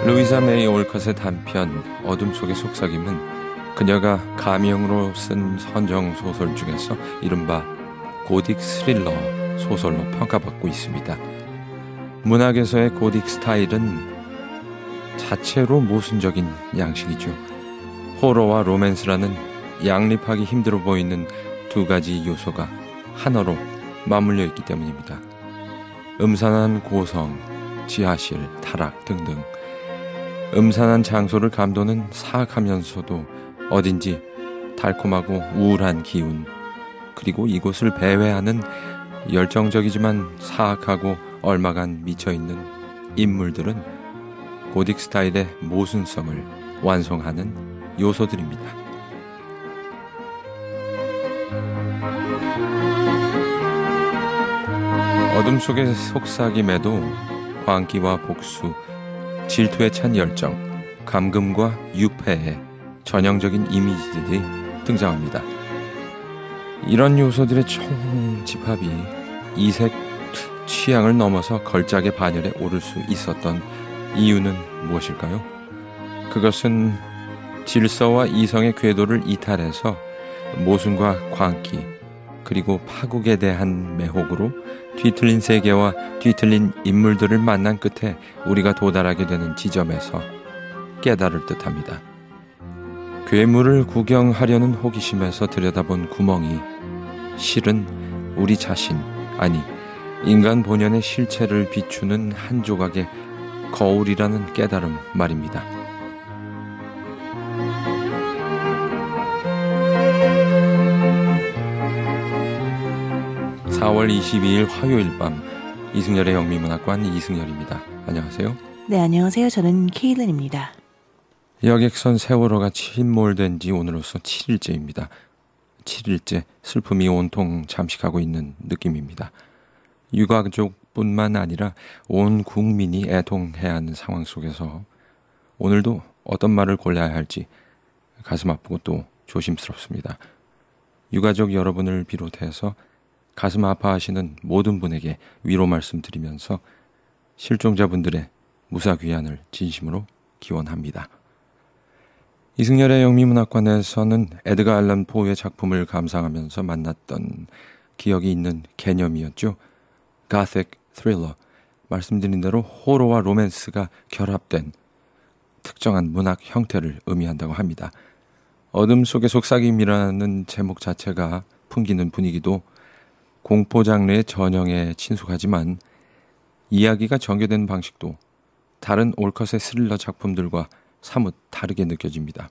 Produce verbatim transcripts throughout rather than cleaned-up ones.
루이자 메이 올컷의 단편 어둠 속의 속삭임은 그녀가 가명으로 쓴 선정 소설 중에서 이른바 고딕 스릴러 소설로 평가받고 있습니다. 문학에서의 고딕 스타일은 자체로 모순적인 양식이죠. 호러와 로맨스라는 양립하기 힘들어 보이는 두 가지 요소가 하나로 맞물려 있기 때문입니다. 음산한 고성, 지하실, 타락 등등 음산한 장소를 감도는 사악하면서도 어딘지 달콤하고 우울한 기운, 그리고 이곳을 배회하는 열정적이지만 사악하고 얼마간 미쳐있는 인물들은 고딕 스타일의 모순성을 완성하는 요소들입니다. 어둠 속의 속삭임에도 광기와 복수, 질투에 찬 열정, 감금과 유패의 전형적인 이미지들이 등장합니다. 이런 요소들의 총집합이 이색 취향을 넘어서 걸작의 반열에 오를 수 있었던 이유는 무엇일까요? 그것은 질서와 이성의 궤도를 이탈해서 모순과 광기, 그리고 파국에 대한 매혹으로 뒤틀린 세계와 뒤틀린 인물들을 만난 끝에 우리가 도달하게 되는 지점에서 깨달을 듯합니다. 괴물을 구경하려는 호기심에서 들여다본 구멍이 실은 우리 자신, 아니 인간 본연의 실체를 비추는 한 조각의 거울이라는 깨달음 말입니다. 사월 이십이일 화요일 밤, 이승열의 영미문학관 이승열입니다. 안녕하세요. 네, 안녕하세요. 저는 케일른입니다. 여객선 세월호가 침몰된 지 오늘로써 칠일째입니다. 칠일째 슬픔이 온통 잠식하고 있는 느낌입니다. 유가족뿐만 아니라 온 국민이 애통해야 하는 상황 속에서 오늘도 어떤 말을 골라야 할지 가슴 아프고 또 조심스럽습니다. 유가족 여러분을 비롯해서 가슴 아파하시는 모든 분에게 위로 말씀드리면서 실종자분들의 무사귀환을 진심으로 기원합니다. 이승열의 영미문학관에서는 에드가 알란 포의 작품을 감상하면서 만났던 기억이 있는 개념이었죠. 가틱 스릴러, 말씀드린 대로 호러와 로맨스가 결합된 특정한 문학 형태를 의미한다고 합니다. 어둠 속의 속삭임이라는 제목 자체가 풍기는 분위기도 공포 장르의 전형에 친숙하지만 이야기가 전개되는 방식도 다른 올컷의 스릴러 작품들과 사뭇 다르게 느껴집니다.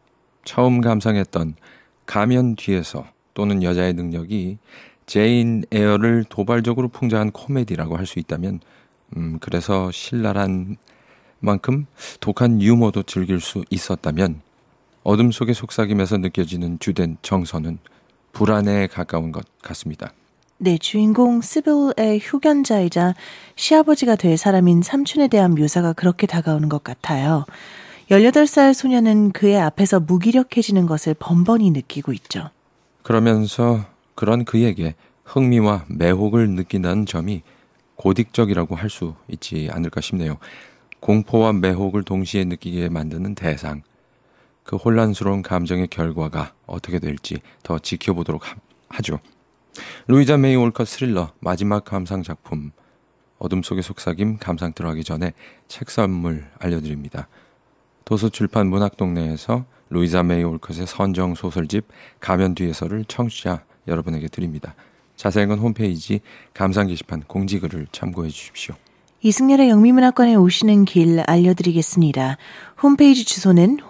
처음 감상했던 가면 뒤에서 또는 여자의 능력이 제인 에어를 도발적으로 풍자한 코미디라고 할 수 있다면 음, 그래서 신랄한 만큼 독한 유머도 즐길 수 있었다면 어둠 속의 속삭임에서 느껴지는 주된 정서는 불안에 가까운 것 같습니다. 네, 주인공 시빌의 후견자이자 시아버지가 될 사람인 삼촌에 대한 묘사가 그렇게 다가오는 것 같아요. 열여덟 살 소녀는 그의 앞에서 무기력해지는 것을 번번이 느끼고 있죠. 그러면서 그런 그에게 흥미와 매혹을 느낀다는 점이 고딕적이라고 할 수 있지 않을까 싶네요. 공포와 매혹을 동시에 느끼게 만드는 대상, 그 혼란스러운 감정의 결과가 어떻게 될지 더 지켜보도록 하죠. 루이자 메이 올컷 스릴러 마지막 감상 작품 어둠 속의 속삭임 감상 들어가기 전에 책 선물 알려드립니다. 도서출판 문학동네에서 루이자 메이 올컷의 선정 소설집 가면 뒤에서를 청취자 여러분에게 드립니다. 자세한 건 홈페이지 감상 게시판 공지글을 참고해 주십시오. 이승열의 영미문학관에 오시는 길 알려드리겠습니다. 홈페이지 주소는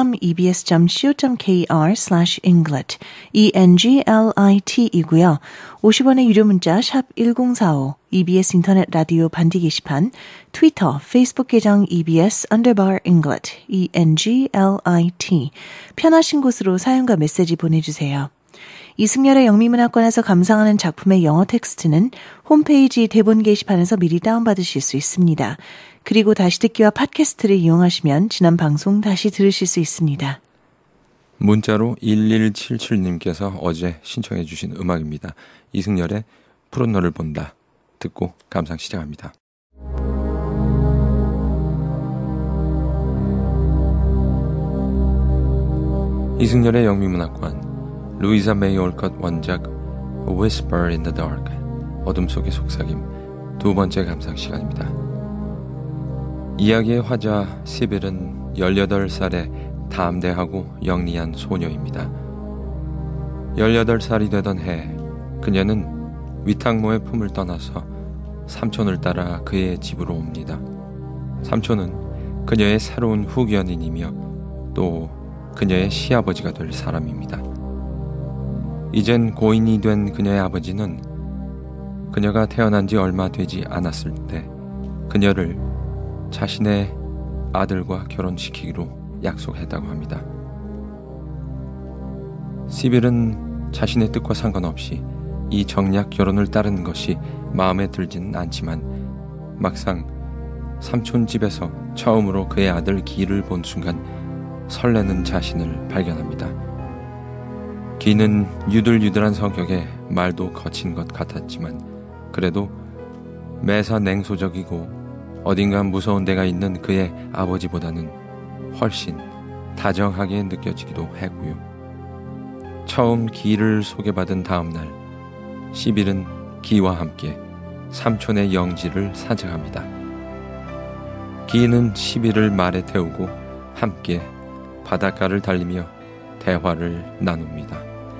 home.ebs.co.kr slash englit, E-N-G-L-I-T 이고요. 오십 원의 유료 문자 샵 일공사오, 이비에스 인터넷 라디오 반디 게시판, 트위터, 페이스북 계정 이비에스 underbar englit, E-N-G-L-I-T. 편하신 곳으로 사연과 메시지 보내주세요. 이승열의 영미문학관에서 감상하는 작품의 영어 텍스트는 홈페이지 대본 게시판에서 미리 다운받으실 수 있습니다. 그리고 다시 듣기와 팟캐스트를 이용하시면 지난 방송 다시 들으실 수 있습니다. 문자로 일일칠칠님께서 어제 신청해 주신 음악입니다. 이승열의 푸른 너를 본다 듣고 감상 시작합니다. 이승열의 영미문학관, 루이사 메이 올컷 원작 A Whisper in the Dark, 어둠 속의 속삭임 두 번째 감상 시간입니다. 이야기의 화자 시빌은 열여덟 살의 담대하고 영리한 소녀입니다. 열여덟 살이 되던 해 그녀는 위탁모의 품을 떠나서 삼촌을 따라 그의 집으로 옵니다. 삼촌은 그녀의 새로운 후견인이며 또 그녀의 시아버지가 될 사람입니다. 이젠 고인이 된 그녀의 아버지는 그녀가 태어난 지 얼마 되지 않았을 때 그녀를 자신의 아들과 결혼시키기로 약속했다고 합니다. 시빌은 자신의 뜻과 상관없이 이 정략 결혼을 따르는 것이 마음에 들지는 않지만 막상 삼촌 집에서 처음으로 그의 아들 기를 본 순간 설레는 자신을 발견합니다. 기는 유들유들한 성격에 말도 거친 것 같았지만 그래도 매사 냉소적이고 어딘가 무서운 데가 있는 그의 아버지보다는 훨씬 다정하게 느껴지기도 했고요. 처음 기를 소개받은 다음 날 시빌은 기와 함께 삼촌의 영지를 산책합니다. 기는 시빌을 말에 태우고 함께 바닷가를 달리며 대화를 나눕니다.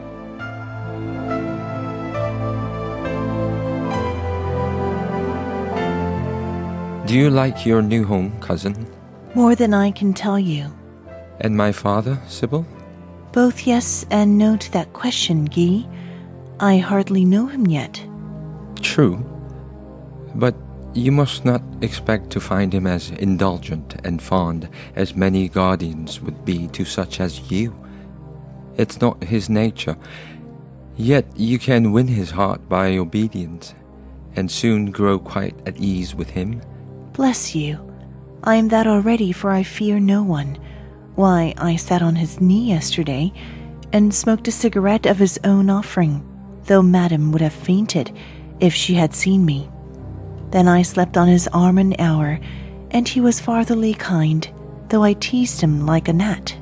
Do you like your new home, cousin? More than I can tell you. And my father, Sybil? Both yes and no to that question, Guy. I hardly know him yet. True. But you must not expect to find him as indulgent and fond as many guardians would be to such as you. It's not his nature. Yet you can win his heart by obedience, and soon grow quite at ease with him. Bless you. I am that already, for I fear no one. Why, I sat on his knee yesterday and smoked a cigarette of his own offering, though Madame would have fainted if she had seen me. Then I slept on his arm an hour, and he was fatherly kind, though I teased him like a gnat.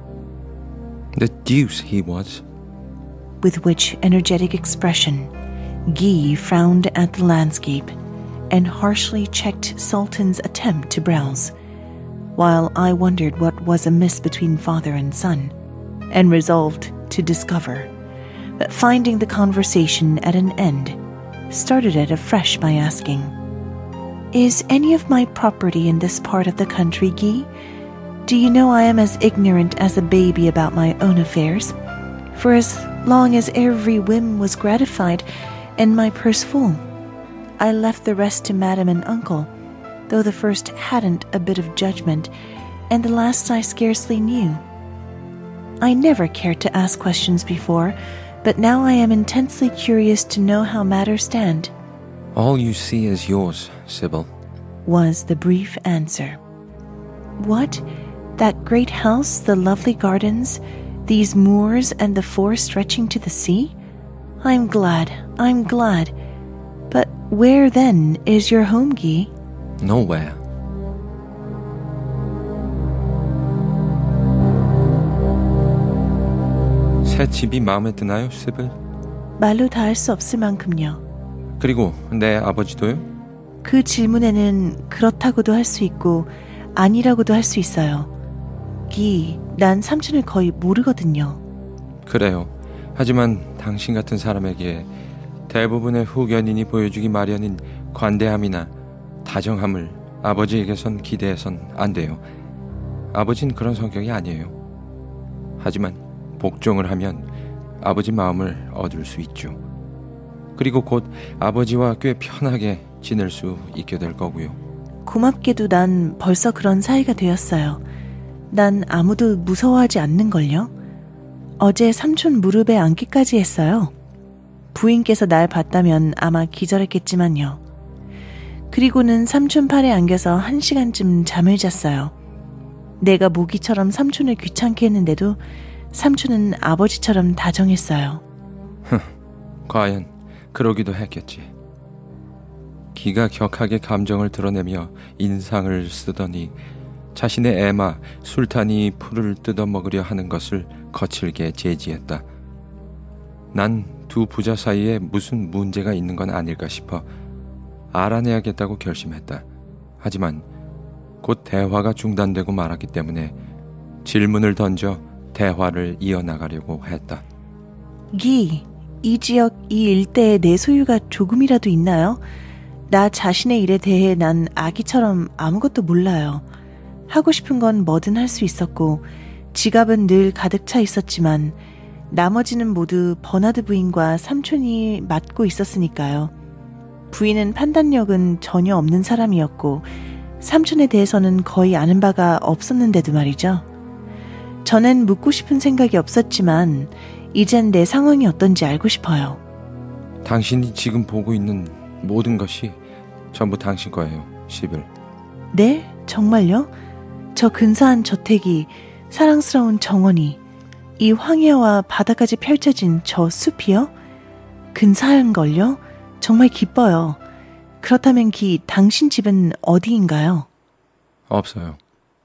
The deuce he was. With which energetic expression, Guy frowned at the landscape and harshly checked Sultan's attempt to browse, while I wondered what was amiss between father and son, and resolved to discover, but finding the conversation at an end, started it afresh by asking, "Is any of my property in this part of the country, Guy? Do you know I am as ignorant as a baby about my own affairs? For as long as every whim was gratified and my purse full, I left the rest to Madame and Uncle, though the first hadn't a bit of judgment, and the last I scarcely knew. I never cared to ask questions before, but now I am intensely curious to know how matters stand." All you see is yours, Sybil, was the brief answer. What? That great house, the lovely gardens, these moors and the forest stretching to the sea? I'm glad, I'm glad. But where then is your home, Guy? Nowhere. 새 집이 마음에 드나요, 시빌? 말로 다 할 수 없을 만큼요. 그리고 내 아버지도요? 그 질문에는 그렇다고도 할 수 있고 아니라고도 할 수 있어요. 기, 난 삼촌을 거의 모르거든요. 그래요. 하지만 당신 같은 사람에게 대부분의 후견인이 보여주기 마련인 관대함이나 다정함을 아버지에게선 기대해선 안 돼요. 아버지는 그런 성격이 아니에요. 하지만 복종을 하면 아버지 마음을 얻을 수 있죠. 그리고 곧 아버지와 꽤 편하게 지낼 수 있게 될 거고요. 고맙게도 난 벌써 그런 사이가 되었어요. 난 아무도 무서워하지 않는걸요. 어제 삼촌 무릎에 앉기까지 했어요. 부인께서 날 봤다면 아마 기절했겠지만요. 그리고는 삼촌 팔에 안겨서 한 시간쯤 잠을 잤어요. 내가 모기처럼 삼촌을 귀찮게 했는데도 삼촌은 아버지처럼 다정했어요. 흥, 과연 그러기도 했겠지. 기가 격하게 감정을 드러내며 인상을 쓰더니 자신의 애마 술탄이 풀을 뜯어먹으려 하는 것을 거칠게 제지했다. 난 두 부자 사이에 무슨 문제가 있는 건 아닐까 싶어 알아내야겠다고 결심했다. 하지만 곧 대화가 중단되고 말았기 때문에 질문을 던져 대화를 이어나가려고 했다. 기, 이 지역, 이 일대에 내 소유가 조금이라도 있나요? 나 자신의 일에 대해 난 아기처럼 아무것도 몰라요. 하고 싶은 건 뭐든 할 수 있었고 지갑은 늘 가득 차 있었지만 나머지는 모두 버나드 부인과 삼촌이 맡고 있었으니까요. 부인은 판단력은 전혀 없는 사람이었고 삼촌에 대해서는 거의 아는 바가 없었는데도 말이죠. 전엔 묻고 싶은 생각이 없었지만 이젠 내 상황이 어떤지 알고 싶어요. 당신이 지금 보고 있는 모든 것이 전부 당신 거예요, 시빌. 네? 정말요? 저 근사한 저택이, 사랑스러운 정원이, 이 황야와 바다까지 펼쳐진 저 숲이요? 근사한걸요? 정말 기뻐요. 그렇다면 기, 당신 집은 어디인가요? 없어요.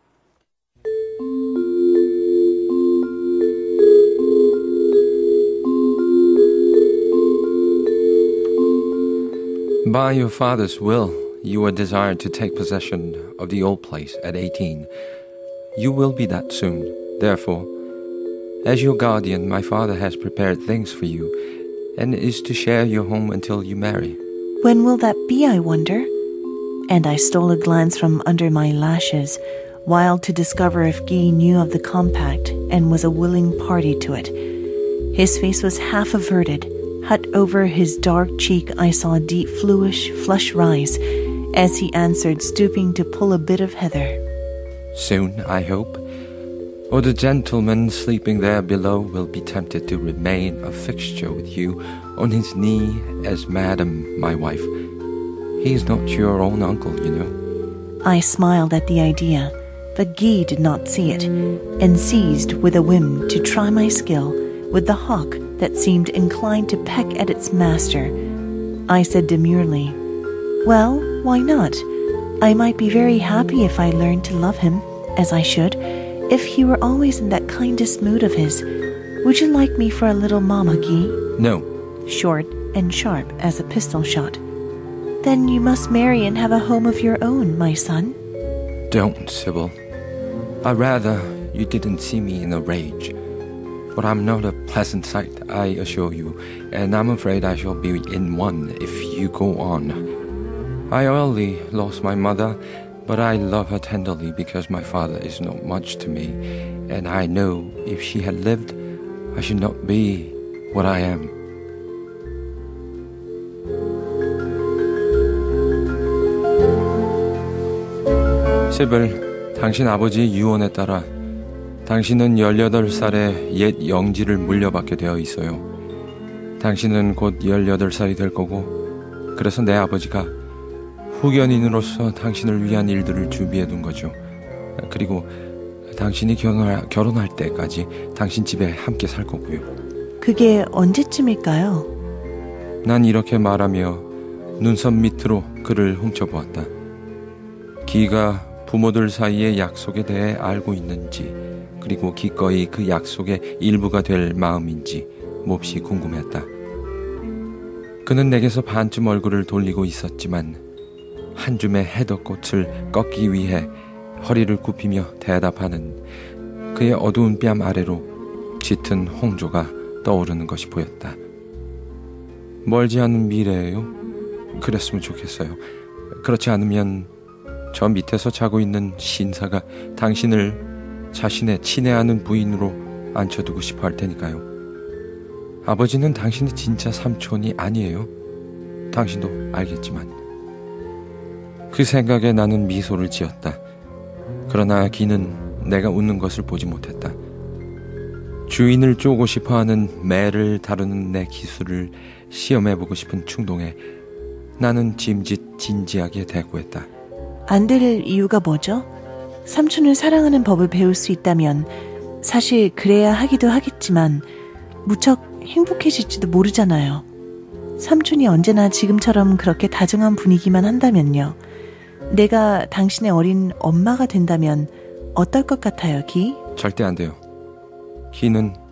By your father's will, you were desired to take possession of the old place at eighteen. You will be that soon. Therefore, as your guardian, my father has prepared things for you and is to share your home until you marry. When will that be, I wonder? And I stole a glance from under my lashes, wild to discover if Guy knew of the compact and was a willing party to it. His face was half averted. Hut over his dark cheek I saw a deep fluish flush rise as he answered, stooping to pull a bit of heather. Soon, I hope, or the gentleman sleeping there below will be tempted to remain a fixture with you on his knee as Madam, my wife. He is not your own uncle, you know. I smiled at the idea, but Guy did not see it, and seized with a whim to try my skill with the hawk that seemed inclined to peck at its master. I said demurely, "Well, why not? I might be very happy if I learned to love him, as I should, if he were always in that kindest mood of his. Would you like me for a little mamma, Guy?" No. Short and sharp as a pistol shot. "Then you must marry and have a home of your own, my son." Don't, Sybil. I'd rather you didn't see me in a rage. For I'm not a pleasant sight, I assure you, and I'm afraid I shall be in one if you go on. I early lost my mother, but I love her tenderly because my father is not much to me, and I know if she had lived, I should not be what I am. 시빌, 당신 아버지의 유언에 따라 당신은 열여덟 살에 옛 영지를 물려받게 되어 있어요. 당신은 곧 열여덟 살이 될 거고, 그래서 내 아버지가 후견인으로서 당신을 위한 일들을 준비해 둔 거죠. 그리고 당신이 결혼할, 결혼할 때까지 당신 집에 함께 살 거고요. 그게 언제쯤일까요? 난 이렇게 말하며 눈썹 밑으로 그를 훔쳐보았다. 기가 부모들 사이의 약속에 대해 알고 있는지, 그리고 기꺼이 그 약속의 일부가 될 마음인지 몹시 궁금했다. 그는 내게서 반쯤 얼굴을 돌리고 있었지만 한 줌의 헤더꽃을 꺾기 위해 허리를 굽히며 대답하는 그의 어두운 뺨 아래로 짙은 홍조가 떠오르는 것이 보였다. 멀지 않은 미래예요? 그랬으면 좋겠어요. 그렇지 않으면 저 밑에서 자고 있는 신사가 당신을 자신의 친애하는 부인으로 앉혀두고 싶어 할 테니까요. 아버지는 당신의 진짜 삼촌이 아니에요. 당신도 알겠지만. 그 생각에 나는 미소를 지었다. 그러나 기는 내가 웃는 것을 보지 못했다. 주인을 쪼고 싶어하는 매를 다루는 내 기술을 시험해보고 싶은 충동에 나는 짐짓 진지하게 대꾸했다. 안 될 이유가 뭐죠? 삼촌을 사랑하는 법을 배울 수 있다면 사실 그래야 하기도 하겠지만 무척 행복해질지도 모르잖아요. 삼촌이 언제나 지금처럼 그렇게 다정한 분위기만 한다면요. 내가 당신의 어린 엄마가 된다면 어떨 것 같아요, 기? 절대 안 돼요. 기는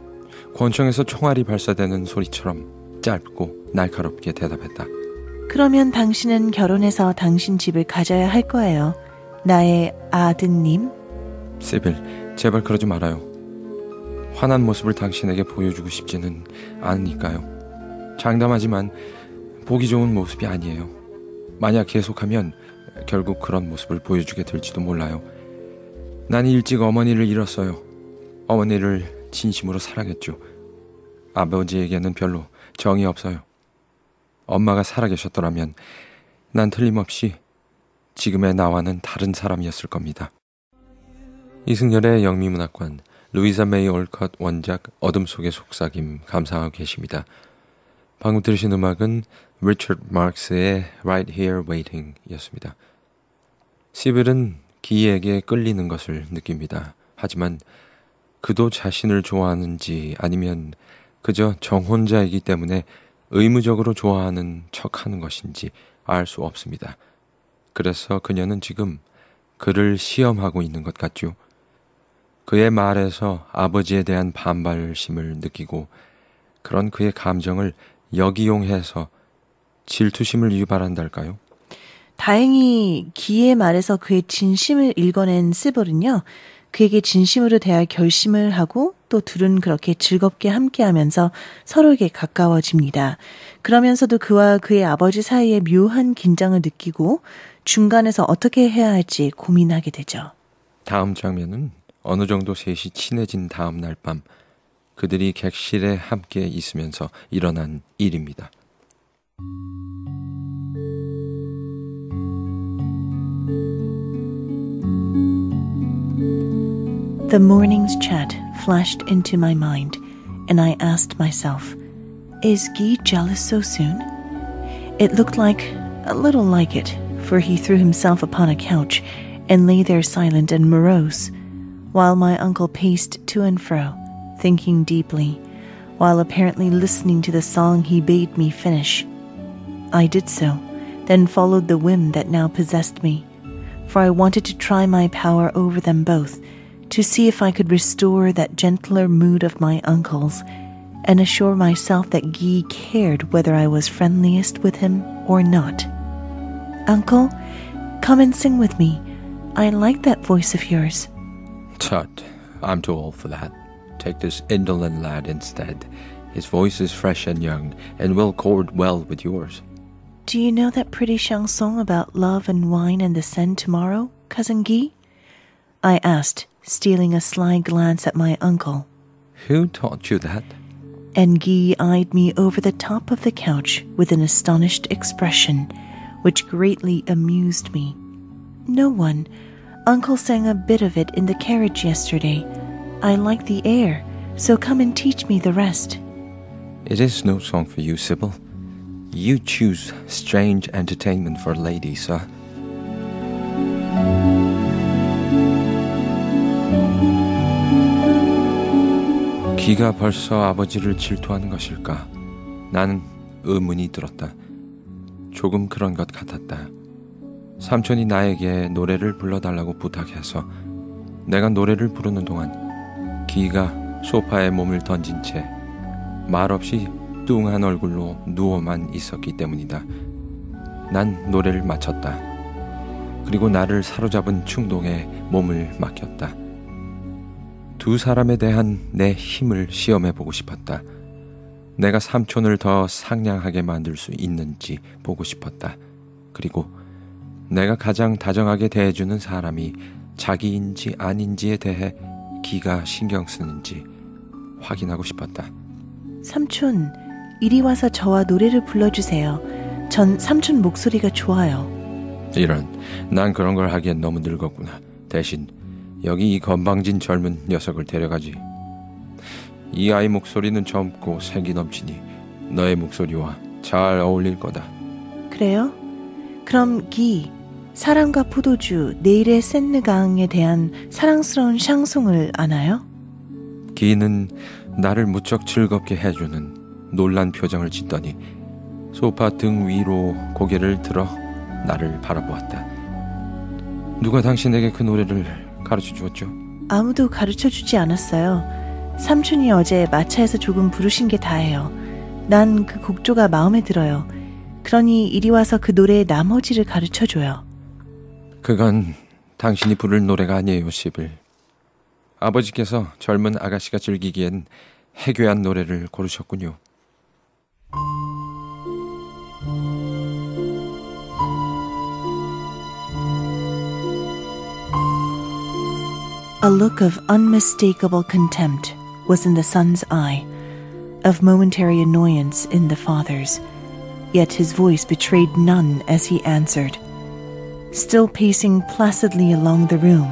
권총에서 총알이 발사되는 소리처럼 짧고 날카롭게 대답했다. 그러면 당신은 결혼해서 당신 집을 가져야 할 거예요. 나의 아드님. 시빌, 제발 그러지 말아요. 화난 모습을 당신에게 보여주고 싶지는 않으니까요. 장담하지만 보기 좋은 모습이 아니에요. 만약 계속하면 결국 그런 모습을 보여주게 될지도 몰라요. 난 일찍 어머니를 잃었어요. 어머니를 진심으로 사랑했죠. 아버지에게는 별로 정이 없어요. 엄마가 살아계셨더라면 난 틀림없이 지금의 나와는 다른 사람이었을 겁니다. 이승열의 영미문학관, 루이사 메이 올컷 원작 어둠 속의 속삭임 감상하고 계십니다. 방금 들으신 음악은 리처드 마크스의 Right Here Waiting 이었습니다. 시빌은 기에게 끌리는 것을 느낍니다. 하지만 그도 자신을 좋아하는지 아니면 그저 정혼자이기 때문에 의무적으로 좋아하는 척하는 것인지 알 수 없습니다. 그래서 그녀는 지금 그를 시험하고 있는 것 같죠. 그의 말에서 아버지에 대한 반발심을 느끼고 그런 그의 감정을 역이용해서 질투심을 유발한달까요? 다행히 기의 말에서 그의 진심을 읽어낸 시볼은요. 그에게 진심으로 대할 결심을 하고 또 둘은 그렇게 즐겁게 함께하면서 서로에게 가까워집니다. 그러면서도 그와 그의 아버지 사이에 묘한 긴장을 느끼고 중간에서 어떻게 해야 할지 고민하게 되죠. 다음 장면은 어느 정도 셋이 친해진 다음 날 밤 그들이 객실에 함께 있으면서 일어난 일입니다. The morning's chat flashed into my mind, and I asked myself, is Guy jealous so soon? It looked like, a little like it, for he threw himself upon a couch and lay there silent and morose, while my uncle paced to and fro, thinking deeply, while apparently listening to the song he bade me finish. I did so, then followed the whim that now possessed me, for I wanted to try my power over them both, to see if I could restore that gentler mood of my uncle's, and assure myself that Guy cared whether I was friendliest with him or not. Uncle, come and sing with me. I like that voice of yours. Tut, I'm too old for that. Take this indolent lad instead. His voice is fresh and young, and will accord well with yours. Do you know that pretty chanson about love and wine and the Seine tomorrow, Cousin Guy? I asked, stealing a sly glance at my uncle. Who taught you that? And Guy eyed me over the top of the couch with an astonished expression, which greatly amused me. No one. Uncle sang a bit of it in the carriage yesterday. I like the air, so come and teach me the rest. It is no song for you, Sybil. You choose strange entertainment for a lady, sir. 기가 벌써 아버지를 질투하는 것일까? 나는 의문이 들었다. 조금 그런 것 같았다. 삼촌이 나에게 노래를 불러달라고 부탁해서 내가 노래를 부르는 동안 기가 소파에 몸을 던진 채 말없이 뚱한 얼굴로 누워만 있었기 때문이다. 난 노래를 마쳤다. 그리고 나를 사로잡은 충동에 몸을 맡겼다. 두 사람에 대한 내 힘을 시험해보고 싶었다. 내가 삼촌을 더 상냥하게 만들 수 있는지 보고 싶었다. 그리고 내가 가장 다정하게 대해주는 사람이 자기인지 아닌지에 대해 기가 신경 쓰는지 확인하고 싶었다. 삼촌, 이리 와서 저와 노래를 불러주세요. 전 삼촌 목소리가 좋아요. 이런, 난 그런 걸 하기엔 너무 늙었구나. 대신 여기 이 건방진 젊은 녀석을 데려가지. 이 아이 목소리는 젊고 생기 넘치니 너의 목소리와 잘 어울릴 거다. 그래요? 그럼 기, 사랑과 포도주, 내일의 센느강에 대한 사랑스러운 샹송을 아나요? 기는 나를 무척 즐겁게 해주는 놀란 표정을 짓더니 소파 등 위로 고개를 들어 나를 바라보았다. 누가 당신에게 그 노래를 가르쳐 주었죠? 아무도 가르쳐 주지 않았어요. 삼촌이 어제 마차에서 조금 부르신 게 다예요. 난 그 곡조가 마음에 들어요. 그러니 이리 와서 그 노래의 나머지를 가르쳐줘요. 그건 당신이 부를 노래가 아니에요, 시빌. 아버지께서 젊은 아가씨가 즐기기엔 해괴한 노래를 고르셨군요. A look of unmistakable contempt was in the son's eye, of momentary annoyance in the father's, yet his voice betrayed none as he answered, still pacing placidly along the room.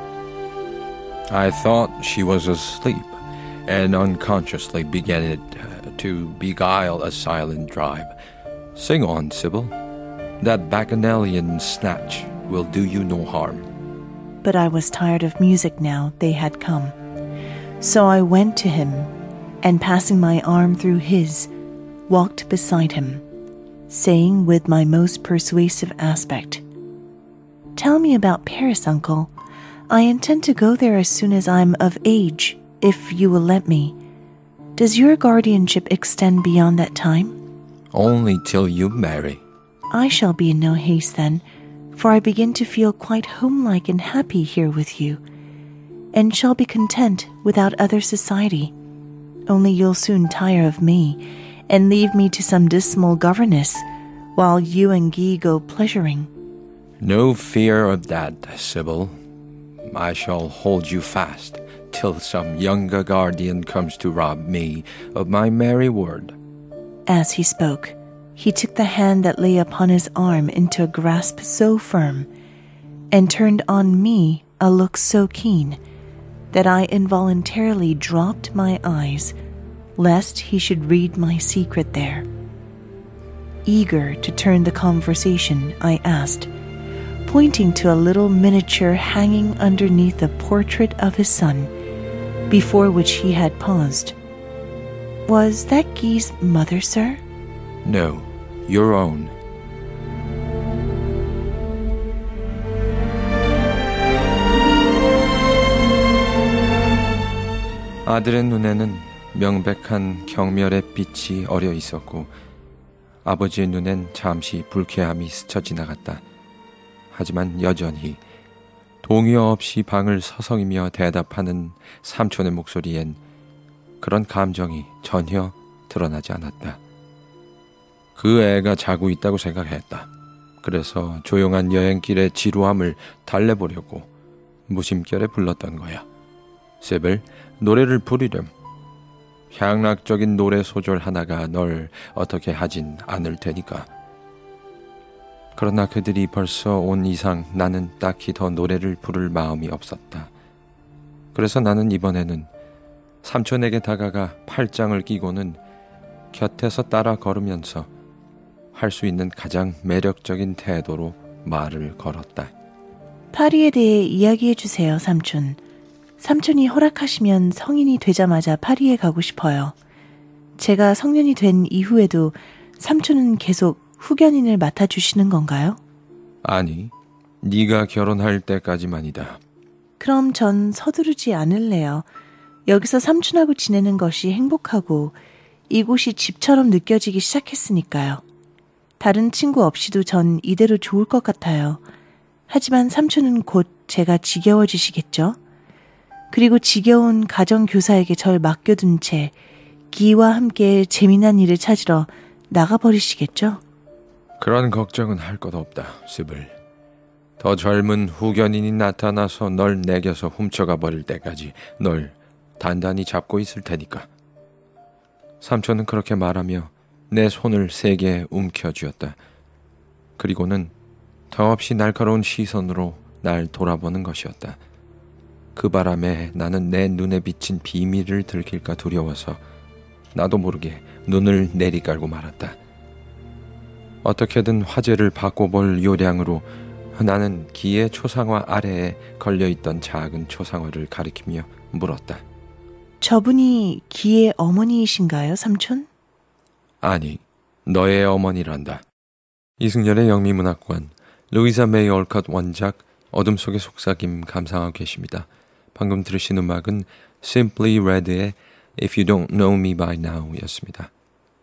I thought she was asleep, and unconsciously began it uh, to beguile a silent drive. Sing on, Sybil. That bacchanalian snatch will do you no harm. But I was tired of music now they had come. So I went to him, and passing my arm through his, walked beside him, saying with my most persuasive aspect, "Tell me about Paris, uncle. I intend to go there as soon as I'm of age, if you will let me. Does your guardianship extend beyond that time?" Only till you marry. I shall be in no haste then, for I begin to feel quite homelike and happy here with you, and shall be content without other society. Only you'll soon tire of me, and leave me to some dismal governess, while you and Guy go pleasuring. No fear of that, Sybil. I shall hold you fast till some younger guardian comes to rob me of my merry word. As he spoke, he took the hand that lay upon his arm into a grasp so firm, and turned on me a look so keen, that I involuntarily dropped my eyes, lest he should read my secret there. Eager to turn the conversation, I asked, pointing to a little miniature hanging underneath a portrait of his son, before which he had paused. "Was that Guy's mother, sir?" No, your own. 아들의 눈에는 명백한 경멸의 빛이 어려 있었고 아버지의 눈엔 잠시 불쾌함이 스쳐 지나갔다. 하지만 여전히 동요 없이 방을 서성이며 대답하는 삼촌의 목소리엔 그런 감정이 전혀 드러나지 않았다. 그 애가 자고 있다고 생각했다. 그래서 조용한 여행길의 지루함을 달래보려고 무심결에 불렀던 거야. 시빌, 노래를 부르렴. 향락적인 노래 소절 하나가 널 어떻게 하진 않을 테니까. 그러나 그들이 벌써 온 이상 나는 딱히 더 노래를 부를 마음이 없었다. 그래서 나는 이번에는 삼촌에게 다가가 팔짱을 끼고는 곁에서 따라 걸으면서 할 수 있는 가장 매력적인 태도로 말을 걸었다. 파리에 대해 이야기해 주세요, 삼촌. 삼촌이 허락하시면 성인이 되자마자 파리에 가고 싶어요. 제가 성년이 된 이후에도 삼촌은 계속 후견인을 맡아주시는 건가요? 아니, 네가 결혼할 때까지만이다. 그럼 전 서두르지 않을래요. 여기서 삼촌하고 지내는 것이 행복하고 이곳이 집처럼 느껴지기 시작했으니까요. 다른 친구 없이도 전 이대로 좋을 것 같아요. 하지만 삼촌은 곧 제가 지겨워지시겠죠? 그리고 지겨운 가정교사에게 절 맡겨둔 채 기와 함께 재미난 일을 찾으러 나가버리시겠죠? 그런 걱정은 할 것 없다, 시빌. 더 젊은 후견인이 나타나서 널 내겨서 훔쳐가 버릴 때까지 널 단단히 잡고 있을 테니까. 삼촌은 그렇게 말하며 내 손을 세게 움켜쥐었다. 그리고는 더없이 날카로운 시선으로 날 돌아보는 것이었다. 그 바람에 나는 내 눈에 비친 비밀을 들킬까 두려워서 나도 모르게 눈을 내리깔고 말았다. 어떻게든 화제를 바꿔볼 요량으로 나는 기의 초상화 아래에 걸려있던 작은 초상화를 가리키며 물었다. 저분이 기의 어머니이신가요, 삼촌? 아니, 너의 어머니란다. 이승열의 영미문학관, 루이사 메이 올컷 원작, 어둠 속의 속삭임 감상하고 계십니다. 방금 들으신 음악은 Simply Red의 If You Don't Know Me By Now 였습니다.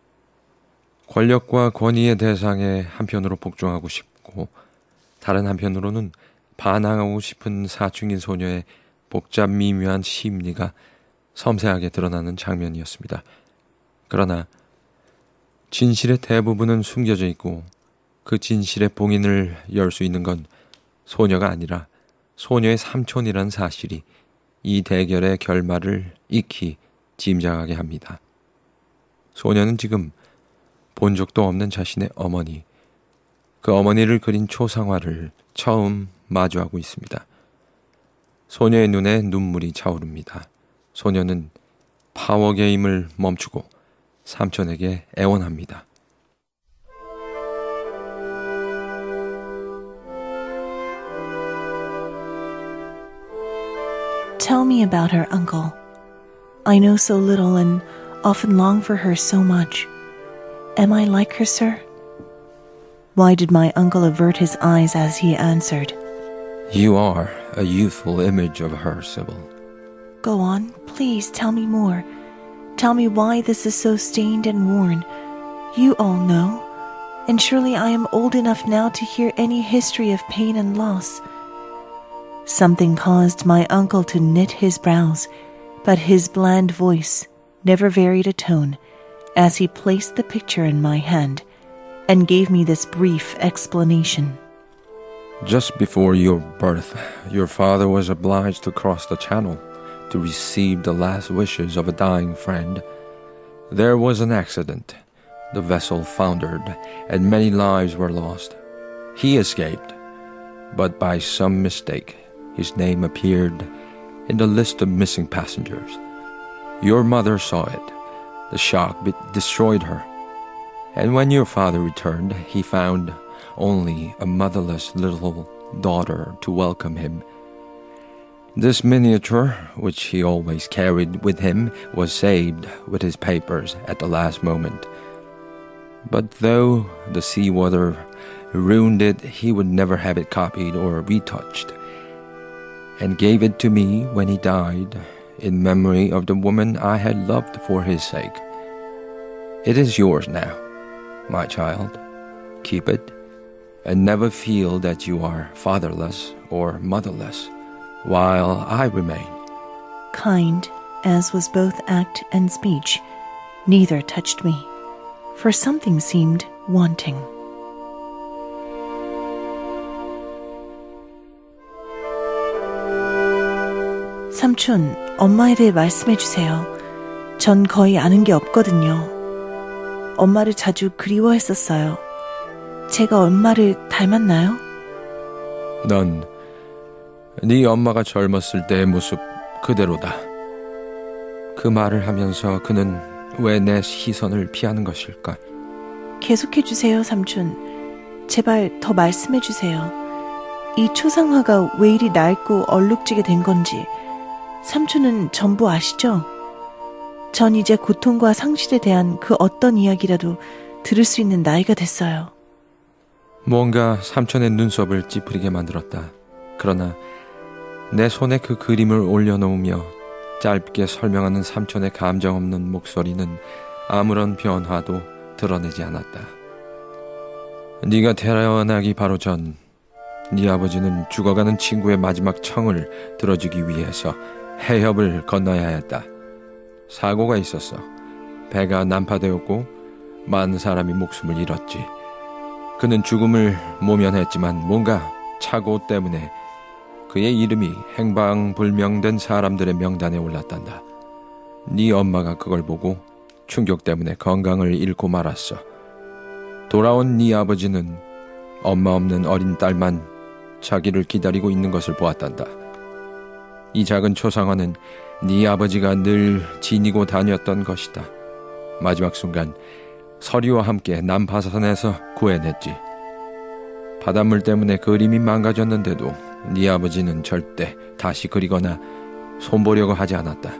권력과 권위의 대상에 한편으로 복종하고 싶고 다른 한편으로는 반항하고 싶은 사춘기 소녀의 복잡 미묘한 심리가 섬세하게 드러나는 장면이었습니다. 그러나 진실의 대부분은 숨겨져 있고 그 진실의 봉인을 열 수 있는 건 소녀가 아니라 소녀의 삼촌이란 사실이 이 대결의 결말을 익히 짐작하게 합니다. 소녀는 지금 본 적도 없는 자신의 어머니, 그 어머니를 그린 초상화를 처음 마주하고 있습니다. 소녀의 눈에 눈물이 차오릅니다. 소녀는 파워 게임을 멈추고 삼촌에게 애원합니다. Tell me about her, uncle. I know so little and often long for her so much. Am I like her, sir? Why did my uncle avert his eyes as he answered? You are a youthful image of her, Sybil. Go on, please tell me more. Tell me why this is so stained and worn. You all know, and surely I am old enough now to hear any history of pain and loss. Something caused my uncle to knit his brows, but his bland voice never varied a tone as he placed the picture in my hand and gave me this brief explanation. Just before your birth, your father was obliged to cross the channel to receive the last wishes of a dying friend. There was an accident. The vessel foundered, and many lives were lost. He escaped, but by some mistake, his name appeared in the list of missing passengers. Your mother saw it. The shock destroyed her. And when your father returned, he found only a motherless little daughter to welcome him. This miniature, which he always carried with him, was saved with his papers at the last moment. But though the seawater ruined it, he would never have it copied or retouched, and gave it to me when he died, in memory of the woman I had loved for his sake. It is yours now, my child. Keep it, and never feel that you are fatherless or motherless, while I remain. Kind as was both act and speech, neither touched me, for something seemed wanting. 삼촌, 엄마에 대해 말씀해 주세요. 전 거의 아는 게 없거든요. 엄마를 자주 그리워했었어요. 제가 엄마를 닮았나요? 넌 네 엄마가 젊었을 때의 모습 그대로다. 그 말을 하면서 그는 왜 내 시선을 피하는 것일까? 계속해 주세요, 삼촌. 제발 더 말씀해 주세요. 이 초상화가 왜 이리 낡고 얼룩지게 된 건지 삼촌은 전부 아시죠? 전 이제 고통과 상실에 대한 그 어떤 이야기라도 들을 수 있는 나이가 됐어요. 뭔가 삼촌의 눈썹을 찌푸리게 만들었다. 그러나 내 손에 그 그림을 올려놓으며 짧게 설명하는 삼촌의 감정 없는 목소리는 아무런 변화도 드러내지 않았다. 네가 태어나기 바로 전 네 아버지는 죽어가는 친구의 마지막 청을 들어주기 위해서 해협을 건너야 했다. 사고가 있었어. 배가 난파되었고 많은 사람이 목숨을 잃었지. 그는 죽음을 모면했지만 뭔가 착오 때문에 그의 이름이 행방불명된 사람들의 명단에 올랐단다. 네 엄마가 그걸 보고 충격 때문에 건강을 잃고 말았어. 돌아온 네 아버지는 엄마 없는 어린 딸만 자기를 기다리고 있는 것을 보았단다. 이 작은 초상화는 네 아버지가 늘 지니고 다녔던 것이다. 마지막 순간 서리와 함께 남파선에서 구해냈지. 바닷물 때문에 그림이 망가졌는데도 네 아버지는 절대 다시 그리거나 손보려고 하지 않았다.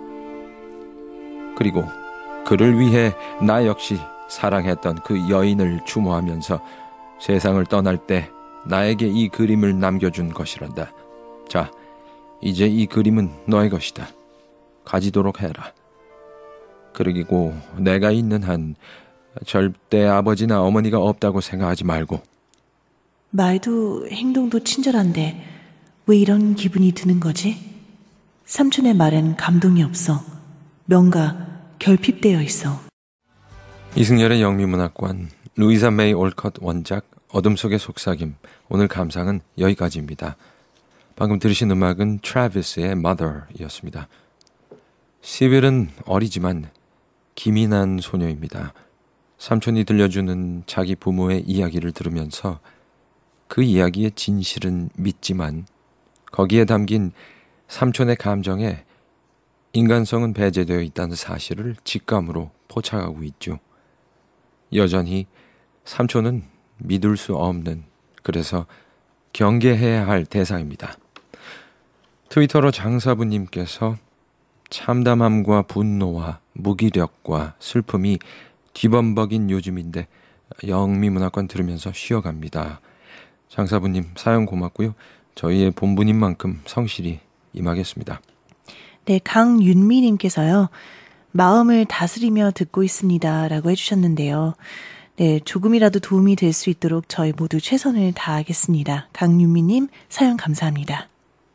그리고 그를 위해 나 역시 사랑했던 그 여인을 추모하면서 세상을 떠날 때 나에게 이 그림을 남겨준 것이란다. 자, 이제 이 그림은 너의 것이다. 가지도록 해라. 그리고 내가 있는 한 절대 아버지나 어머니가 없다고 생각하지 말고. 말도 행동도 친절한데 왜 이런 기분이 드는 거지? 삼촌의 말엔 감동이 없어. 뭔가 결핍되어 있어. 이승열의 영미문학관, 루이사 메이 올컷 원작, 어둠 속의 속삭임. 오늘 감상은 여기까지입니다. 방금 들으신 음악은 트래비스의 Mother이었습니다. 시빌은 어리지만 기민한 소녀입니다. 삼촌이 들려주는 자기 부모의 이야기를 들으면서 그 이야기의 진실은 믿지만 거기에 담긴 삼촌의 감정에 인간성은 배제되어 있다는 사실을 직감으로 포착하고 있죠. 여전히 삼촌은 믿을 수 없는, 그래서 경계해야 할 대상입니다. 트위터로 장사부님께서 참담함과 분노와 무기력과 슬픔이 뒤범벅인 요즘인데 영미문학관 들으면서 쉬어갑니다. 장사부님 사연 고맙고요. 저희의 본부인 만큼 성실히 임하겠습니다. 네, 강윤미님께서요. 마음을 다스리며 듣고 있습니다. 라고 해주셨는데요. 네, 조금이라도 도움이 될 수 있도록 저희 모두 최선을 다하겠습니다. 강윤미님 사연 감사합니다.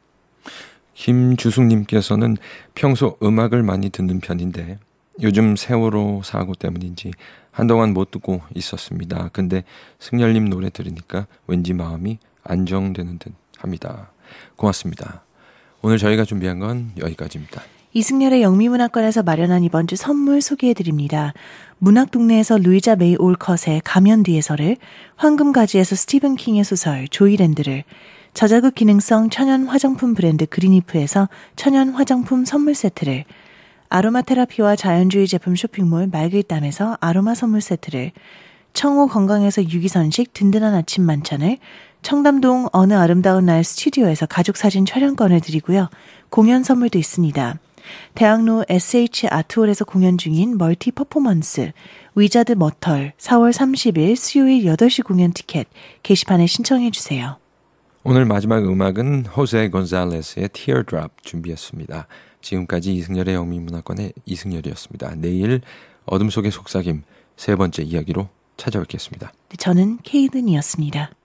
김주숙님께서는 평소 음악을 많이 듣는 편인데 요즘 세월호 사고 때문인지 한동안 못 듣고 있었습니다. 근데 승열님 노래 들으니까 왠지 마음이 안정되는 듯 합니다. 고맙습니다. 오늘 저희가 준비한 건 여기까지입니다. 이승열의 영미문학관에서 마련한 이번 주 선물 소개해드립니다. 문학동네에서 루이자 메이 올컷의 가면 뒤에서를, 황금가지에서 스티븐 킹의 소설 조이랜드를, 저자극 기능성 천연 화장품 브랜드 그린이프에서 천연 화장품 선물 세트를, 아로마 테라피와 자연주의 제품 쇼핑몰 말글담에서 아로마 선물 세트를, 청호 건강에서 유기선식 든든한 아침 만찬을, 청담동 어느 아름다운 날 스튜디오에서 가족사진 촬영권을 드리고요. 공연 선물도 있습니다. 대학로 에스에이치 아트홀에서 공연 중인 멀티 퍼포먼스, 위자드 머털 사월 삼십일 수요일 여덟 시 공연 티켓 게시판에 신청해 주세요. 오늘 마지막 음악은 호세 곤잘레스의 Teardrop 준비했습니다. 지금까지 이승열의 영미문학관의 이승열이었습니다. 내일 어둠 속의 속삭임 세 번째 이야기로 찾아뵙겠습니다. 저는 케이든이었습니다.